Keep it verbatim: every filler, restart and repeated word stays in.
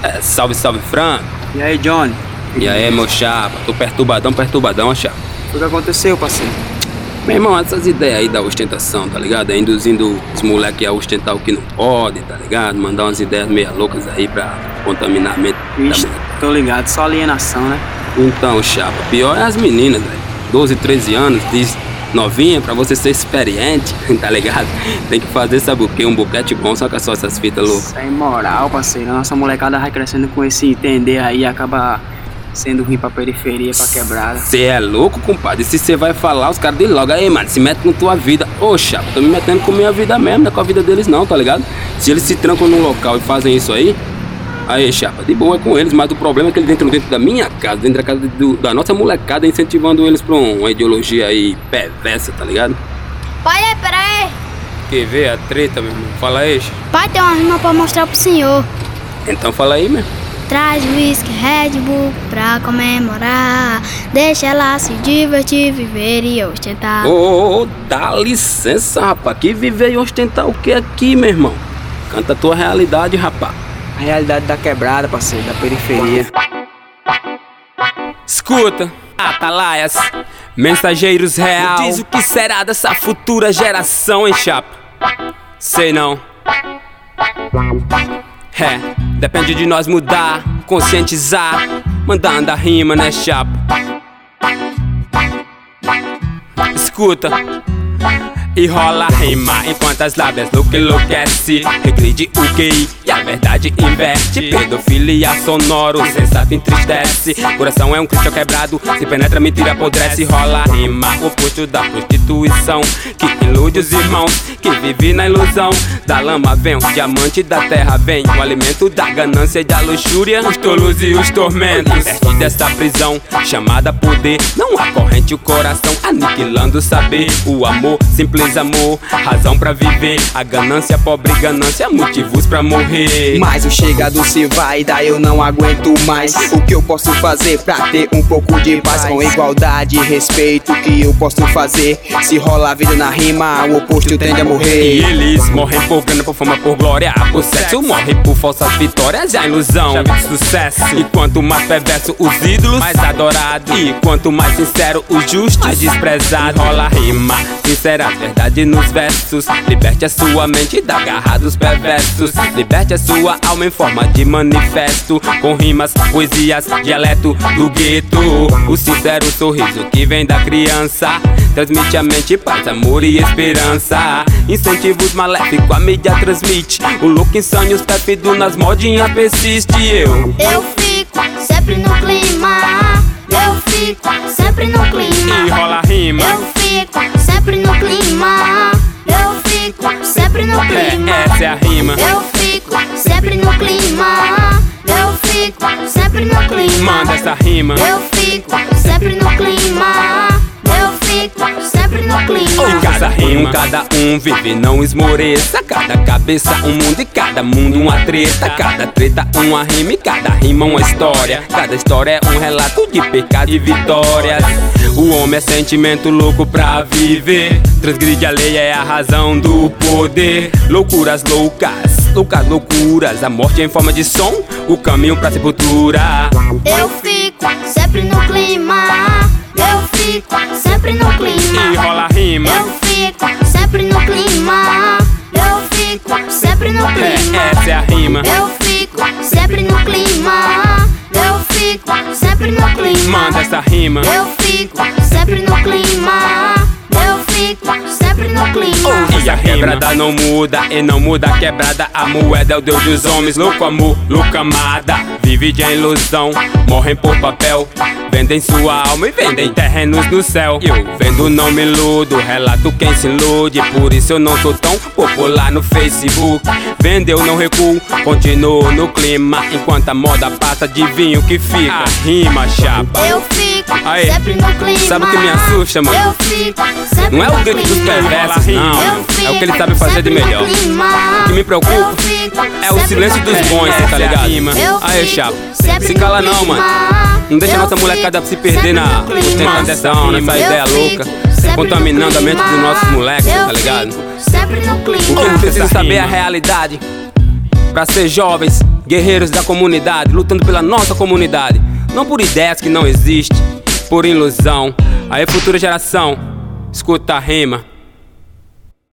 É, salve, salve, Franco. E aí, Johnny? E aí, meu chapa? Tô perturbadão, perturbadão, chapa. O que aconteceu, parceiro? Meu irmão, essas ideias aí da ostentação, tá ligado? É induzindo os moleques a ostentar o que não pode, tá ligado? Mandar umas ideias meia loucas aí pra contaminar a mente da Ixi, mulher. tô ligado, só alienação, né? Então, chapa, pior é as meninas, velho. doze, treze anos, diz novinha, pra você ser experiente, tá ligado? Tem que fazer, sabe o quê? Um boquete bom, só que é só essas fitas loucas. Sem moral, parceiro. A nossa molecada vai crescendo com esse entender aí e acaba sendo ruim pra periferia, pra quebrada. Cê é louco, compadre? Se cê vai falar, os caras dizem logo, aí, mano, se mete com tua vida. Ô, chapa, tô me metendo com minha vida mesmo, não é com a vida deles não, tá ligado? Se eles se trancam num local e fazem isso aí, aí, chapa, de boa é com eles, mas o problema é que eles entram dentro da minha casa, dentro da casa do, da nossa molecada, incentivando eles pra uma ideologia aí perversa, tá ligado? Pai, é, pera aí. Quer ver a treta, meu irmão? Fala aí, chapa. Pai, tem uma rima pra mostrar pro senhor. Então fala aí, meu. Traz whisky, Red Bull pra comemorar. Deixa ela se divertir, viver e ostentar. Ô, ô, ô, dá licença, rapaz. Que viver e ostentar o que aqui, meu irmão? Canta a tua realidade, rapaz. A realidade da quebrada, parceiro, da periferia. Escuta, atalaias, mensageiros real. Diz o que será dessa futura geração, hein, chapa? Sei não. É, depende de nós mudar, conscientizar, mandando a rima, né, chapa? Escuta. E rola a rima enquanto as lábias look enlouquece. Regride o Q I e a verdade inverte. Pedofilia sonoro, sensato entristece. Coração é um cristal quebrado, se penetra mentira apodrece. Rola a rima, oposto da prostituição, que ilude os irmãos, que vive na ilusão. Da lama vem o diamante, da terra vem o alimento da ganância e da luxúria. Os tolos e os tormentos. Liberte dessa prisão, chamada poder. Não há corrente o coração, aniquilando o saber. O amor, simples amor, razão pra viver. A ganância, pobre ganância, motivos pra morrer. Mas o chegado se vai, daí eu não aguento mais. O que eu posso fazer pra ter um pouco de paz? Com igualdade e respeito, o que eu posso fazer? Se rola a vida na rima, o oposto tende a morrer. E eles morrem por grana, por fama, por glória, por sexo. Morrem por falsas vitórias e a ilusão chave de sucesso. E quanto mais perverso os ídolos, mais adorado. E quanto mais sincero os justos, mais desprezado. Rola a rima, sincera verdade nos versos. Liberte a sua mente da garra dos perversos. Liberte a sua alma em forma de manifesto, com rimas, poesias, dialeto do gueto. O sincero sorriso que vem da criança transmite a mente paz, amor e esperança. Incentivos maléficos a mídia transmite. O louco insano e os pérfidos nas modinhas persiste. Eu Eu fico sempre no clima. Eu fico sempre no clima. E rola a rima. Eu fico sempre no clima. Eu fico sempre no clima. É, essa é a rima. Eu fico sempre no clima. Eu fico sempre no clima. Manda essa rima. Eu fico sempre no clima. Eu fico sempre no clima. E cada rima, cada um vive, não esmoreça. Cada cabeça um mundo e cada mundo uma treta. Cada treta uma rima e cada rima uma história. Cada história é um relato de pecado e vitórias. O homem é sentimento louco pra viver. Transgride a lei, é a razão do poder. Loucuras loucas, loucas loucuras. A morte em forma de som, o caminho pra sepultura. Eu fico sempre no clima. Eu fico sempre no clima. E rola a rima. Eu fico sempre no clima. Eu fico sempre no clima. É, essa é a rima. Eu fico sempre no clima. Eu fico sempre no clima. Manda essa rima. Eu fico sempre no clima. Eu fico sempre no clima. E a quebrada não muda, e não muda a quebrada. A moeda é o deus dos homens, louco amor, louca amada. Vive de ilusão, morrem por papel. Vendem sua alma e vendem terrenos no céu. Eu vendo, não me iludo, relato quem se ilude. Por isso eu não sou tão popular no Facebook. Vendeu, não recuo, continuo no clima. Enquanto a moda passa, adivinha o que fica. A rima, chapa. Eu fico Aí, sempre no clima. sabe o que me assusta, mano? Eu fico sempre Não é o no grito dos clima. perversos, não. Eu É o que ele fico sabe fazer de sempre no melhor. clima. O que me preocupa Eu fico é o sempre silêncio no dos clima. bons, tá ligado? Eu Aí, fico chapa, sempre se no cala não, clima. mano. Não deixa a Eu nossa molecada fico se perder sempre na no clima. ostentação, nessa Eu ideia fico louca, sempre contaminando a no mente dos clima. nossos moleques, Eu tá ligado? fico sempre no clima. O que eles precisam saber é a realidade. pra ser jovens, guerreiros da comunidade, lutando pela nossa comunidade, não por ideias que não existem, por ilusão. Aí futura geração, escuta a rima.